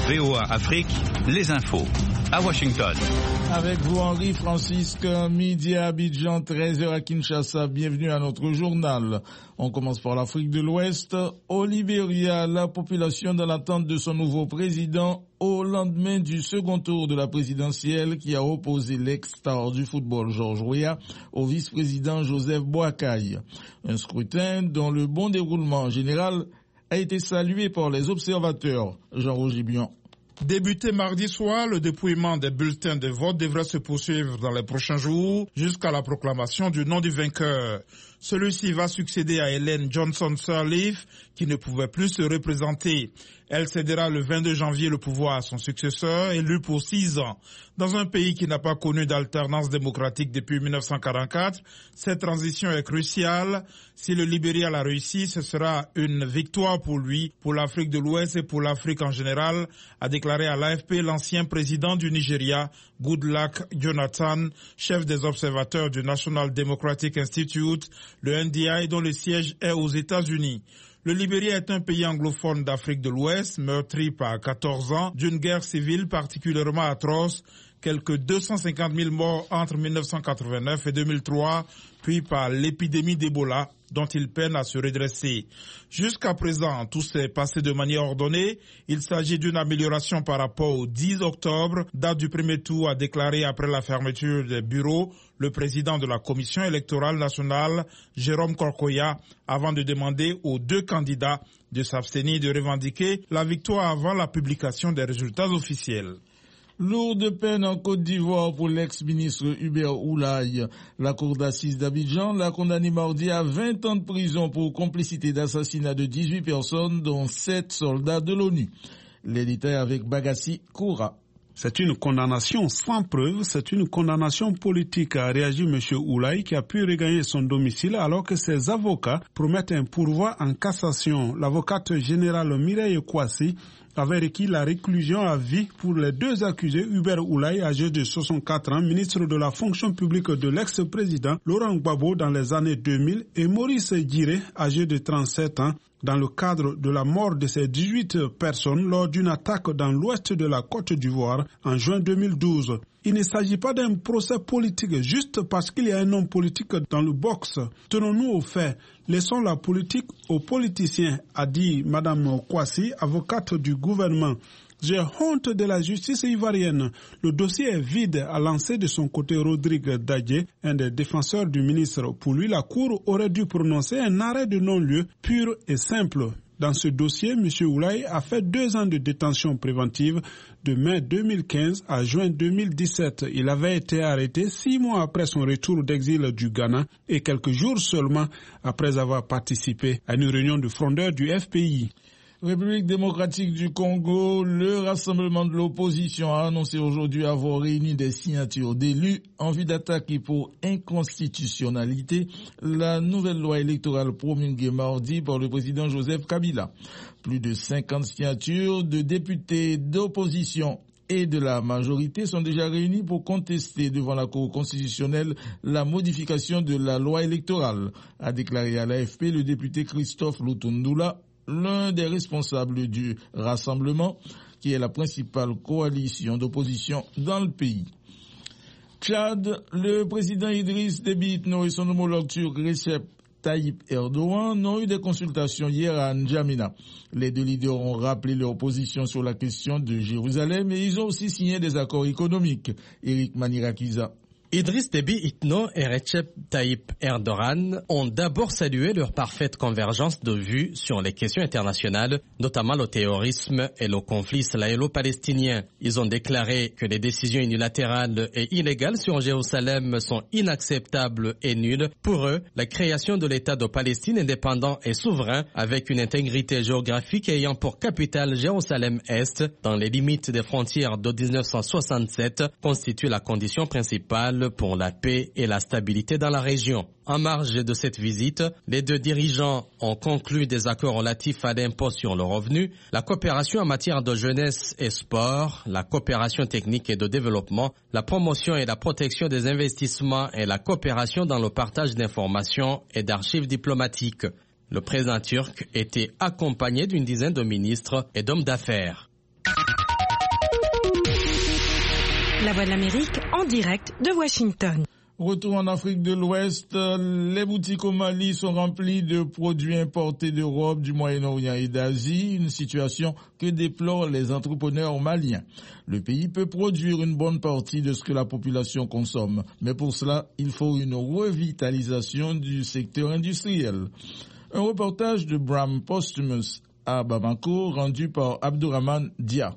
VOA Afrique, les infos. À Washington. Avec vous, Henri Francisque, midi à Abidjan, 13h à Kinshasa. Bienvenue à notre journal. On commence par l'Afrique de l'Ouest. Au Libéria, la population dans l'attente de son nouveau président au lendemain du second tour de la présidentielle qui a opposé l'ex-star du football Georges Weah au vice-président Joseph Boakai. Un scrutin dont le bon déroulement en général a été salué par les observateurs. Jean-Roger Bion. Débuté mardi soir, le dépouillement des bulletins de vote devrait se poursuivre dans les prochains jours jusqu'à la proclamation du nom du vainqueur. Celui-ci va succéder à Helen Johnson-Sirleaf qui ne pouvait plus se représenter. Elle cédera le 22 janvier le pouvoir à son successeur, élu pour 6 ans. Dans un pays qui n'a pas connu d'alternance démocratique depuis 1944, cette transition est cruciale. Si le Libéria l'a réussi, ce sera une victoire pour lui, pour l'Afrique de l'Ouest et pour l'Afrique en général, a déclaré à l'AFP l'ancien président du Nigeria, Goodluck Jonathan, chef des observateurs du National Democratic Institute, le NDI dont le siège est aux États-Unis. Le Libéria est un pays anglophone d'Afrique de l'Ouest, meurtri par 14 ans d'une guerre civile particulièrement atroce, quelques 250 000 morts entre 1989 et 2003, puis par l'épidémie d'Ebola, dont il peine à se redresser. Jusqu'à présent, tout s'est passé de manière ordonnée. Il s'agit d'une amélioration par rapport au 10 octobre, date du premier tour, a déclaré après la fermeture des bureaux le président de la Commission électorale nationale, Jérôme Korkoya, avant de demander aux 2 candidats de s'abstenir de revendiquer la victoire avant la publication des résultats officiels. Lourde peine en Côte d'Ivoire pour l'ex-ministre Hubert Oulaye. La cour d'assises d'Abidjan l'a condamné mardi à 20 ans de prison pour complicité d'assassinat de 18 personnes, dont 7 soldats de l'ONU. Les détails avec Bagassi Koura. C'est une condamnation sans preuve, c'est une condamnation politique, a réagi M. Oulaye qui a pu regagner son domicile alors que ses avocats promettent un pourvoi en cassation. L'avocate générale Mireille Kouassi avait requis la réclusion à vie pour les 2 accusés, Hubert Oulaye, âgé de 64 ans, ministre de la fonction publique de l'ex-président Laurent Gbagbo dans les années 2000, et Maurice Djiré, âgé de 37 ans, dans le cadre de la mort de ces 18 personnes lors d'une attaque dans l'ouest de la Côte d'Ivoire en juin 2012. Il ne s'agit pas d'un procès politique juste parce qu'il y a un homme politique dans le box. Tenons-nous aux faits. Laissons la politique aux politiciens, a dit Mme Kouassi, avocate du gouvernement. J'ai honte de la justice ivoirienne. Le dossier est vide, a lancé de son côté Rodrigue Dadje, un des défenseurs du ministre. Pour lui, la Cour aurait dû prononcer un arrêt de non-lieu pur et simple. Dans ce dossier, M. Oulaye a fait 2 ans de détention préventive de mai 2015 à juin 2017. Il avait été arrêté 6 mois après son retour d'exil du Ghana et quelques jours seulement après avoir participé à une réunion de frondeurs du FPI. République démocratique du Congo, le rassemblement de l'opposition a annoncé aujourd'hui avoir réuni des signatures d'élus en vue d'attaquer pour inconstitutionnalité la nouvelle loi électorale promulguée mardi par le président Joseph Kabila. Plus de 50 signatures de députés d'opposition et de la majorité sont déjà réunis pour contester devant la Cour constitutionnelle la modification de la loi électorale, a déclaré à l'AFP le député Christophe Lutundula, l'un des responsables du rassemblement, qui est la principale coalition d'opposition dans le pays. Tchad, le président Idriss Déby Itno et son homologue turc Recep Tayyip Erdogan ont eu des consultations hier à N'Djamena. Les 2 leaders ont rappelé leur position sur la question de Jérusalem et ils ont aussi signé des accords économiques. Eric Manirakiza. Idriss Déby Itno et Recep Tayyip Erdogan ont d'abord salué leur parfaite convergence de vues sur les questions internationales, notamment le terrorisme et le conflit israélo-palestinien. Ils ont déclaré que les décisions unilatérales et illégales sur Jérusalem sont inacceptables et nulles. Pour eux, la création de l'État de Palestine indépendant et souverain avec une intégrité géographique ayant pour capitale Jérusalem-Est dans les limites des frontières de 1967 constitue la condition principale pour la paix et la stabilité dans la région. En marge de cette visite, les 2 dirigeants ont conclu des accords relatifs à l'impôt sur le revenu, la coopération en matière de jeunesse et sport, la coopération technique et de développement, la promotion et la protection des investissements et la coopération dans le partage d'informations et d'archives diplomatiques. Le président turc était accompagné d'une dizaine de ministres et d'hommes d'affaires. La Voix de l'Amérique en direct de Washington. Retour en Afrique de l'Ouest, les boutiques au Mali sont remplies de produits importés d'Europe, du Moyen-Orient et d'Asie, une situation que déplorent les entrepreneurs maliens. Le pays peut produire une bonne partie de ce que la population consomme, mais pour cela, il faut une revitalisation du secteur industriel. Un reportage de Bram Posthumus à Bamako, rendu par Abdourahmane Dia.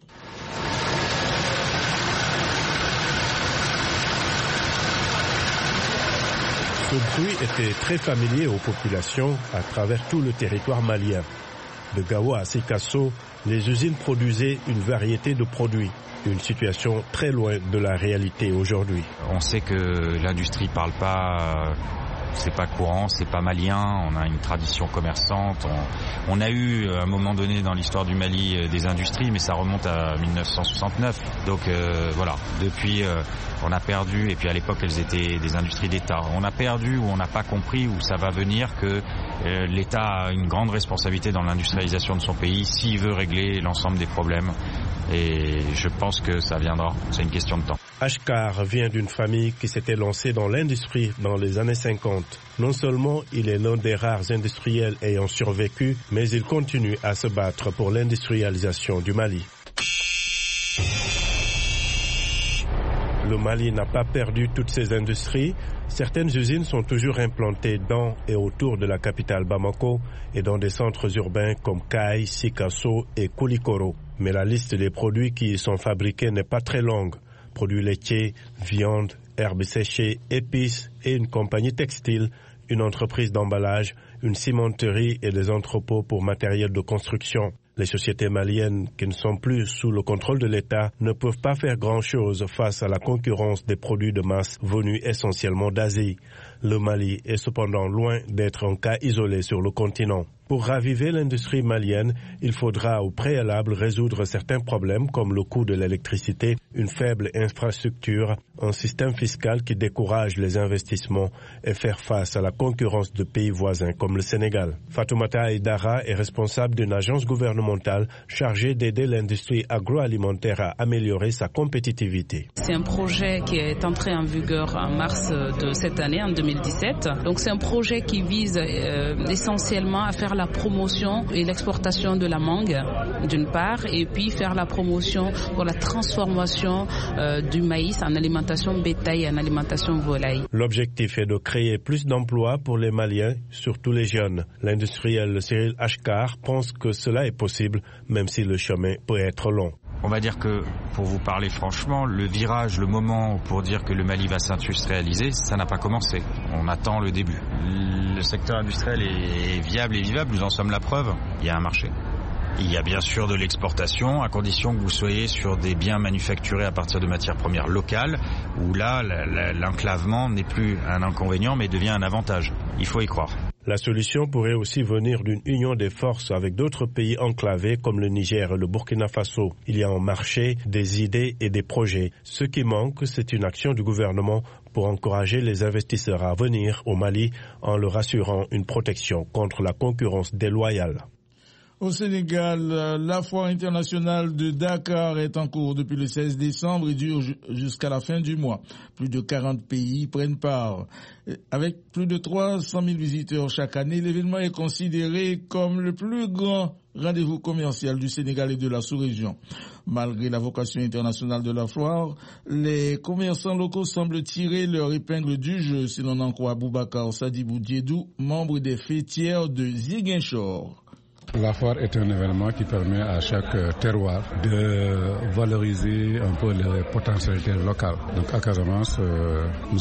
Ce bruit était très familier aux populations à travers tout le territoire malien. De Gawa à Sikasso, les usines produisaient une variété de produits. Une situation très loin de la réalité aujourd'hui. On sait que l'industrie parle pas, c'est pas courant, c'est pas malien, on a une tradition commerçante. On a eu à un moment donné dans l'histoire du Mali des industries, mais ça remonte à 1969. Donc voilà, depuis on a perdu, et puis à l'époque elles étaient des industries d'État. On a perdu ou on n'a pas compris où ça va venir que l'État a une grande responsabilité dans l'industrialisation de son pays s'il veut régler l'ensemble des problèmes. Et je pense que ça viendra, c'est une question de temps. Ashkar vient d'une famille qui s'était lancée dans l'industrie dans les années 50. Non seulement il est l'un des rares industriels ayant survécu, mais il continue à se battre pour l'industrialisation du Mali. Le Mali n'a pas perdu toutes ses industries. Certaines usines sont toujours implantées dans et autour de la capitale Bamako et dans des centres urbains comme Kay, Sikasso et Koulikoro. Mais la liste des produits qui y sont fabriqués n'est pas très longue. Produits laitiers, viande, herbes séchées, épices et une compagnie textile, une entreprise d'emballage, une cimenterie et des entrepôts pour matériel de construction. Les sociétés maliennes qui ne sont plus sous le contrôle de l'État ne peuvent pas faire grand-chose face à la concurrence des produits de masse venus essentiellement d'Asie. Le Mali est cependant loin d'être un cas isolé sur le continent. Pour raviver l'industrie malienne, il faudra au préalable résoudre certains problèmes comme le coût de l'électricité, une faible infrastructure, un système fiscal qui décourage les investissements et faire face à la concurrence de pays voisins comme le Sénégal. Fatoumata Aïdara est responsable d'une agence gouvernementale chargée d'aider l'industrie agroalimentaire à améliorer sa compétitivité. C'est un projet qui est entré en vigueur en mars de cette année, en 2017. Donc c'est un projet qui vise essentiellement à faire la promotion et l'exportation de la mangue d'une part, et puis faire la promotion pour la transformation du maïs en alimentation bétail et en alimentation volaille. L'objectif est de créer plus d'emplois pour les Maliens, surtout les jeunes. L'industriel Cyril Ashkar pense que cela est possible, même si le chemin peut être long. On va dire que, pour vous parler franchement, le virage, le moment pour dire que le Mali va s'industrialiser, ça n'a pas commencé. On attend le début. Le secteur industriel est viable et vivable, nous en sommes la preuve. Il y a un marché. Il y a bien sûr de l'exportation, à condition que vous soyez sur des biens manufacturés à partir de matières premières locales, où là, l'enclavement n'est plus un inconvénient, mais devient un avantage. Il faut y croire. La solution pourrait aussi venir d'une union des forces avec d'autres pays enclavés comme le Niger et le Burkina Faso. Il y a un marché, des idées et des projets. Ce qui manque, c'est une action du gouvernement pour encourager les investisseurs à venir au Mali en leur assurant une protection contre la concurrence déloyale. Au Sénégal, la foire internationale de Dakar est en cours depuis le 16 décembre et dure jusqu'à la fin du mois. Plus de 40 pays prennent part. Avec plus de 300 000 visiteurs chaque année, l'événement est considéré comme le plus grand rendez-vous commercial du Sénégal et de la sous-région. Malgré la vocation internationale de la foire, les commerçants locaux semblent tirer leur épingle du jeu, si l'on en croit Boubacar Sadibou Diédou, membre des fêtières de Ziguinchor. La foire est un événement qui permet à chaque terroir de valoriser un peu les potentialités locales. Donc à Casamance, nous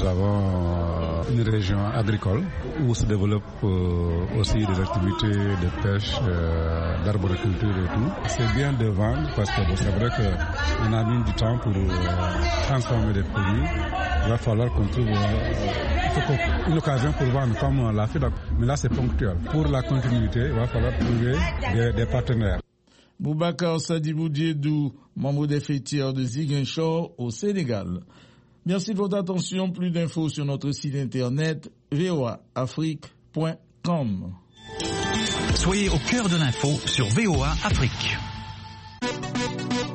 avons une région agricole où se développent aussi des activités de pêche, d'arboriculture et tout. C'est bien de vendre parce que c'est vrai qu'on a mis du temps pour transformer des produits. Il va falloir qu'on trouve une occasion pour vendre comme la FIDOC. Mais là, c'est ponctuel. Pour la continuité, il va falloir trouver des partenaires. Boubacar Sadibou Diédou, membre des fêtières de Ziguinchor au Sénégal. Merci de votre attention. Plus d'infos sur notre site internet voaafrique.com. Soyez au cœur de l'info sur VOA Afrique.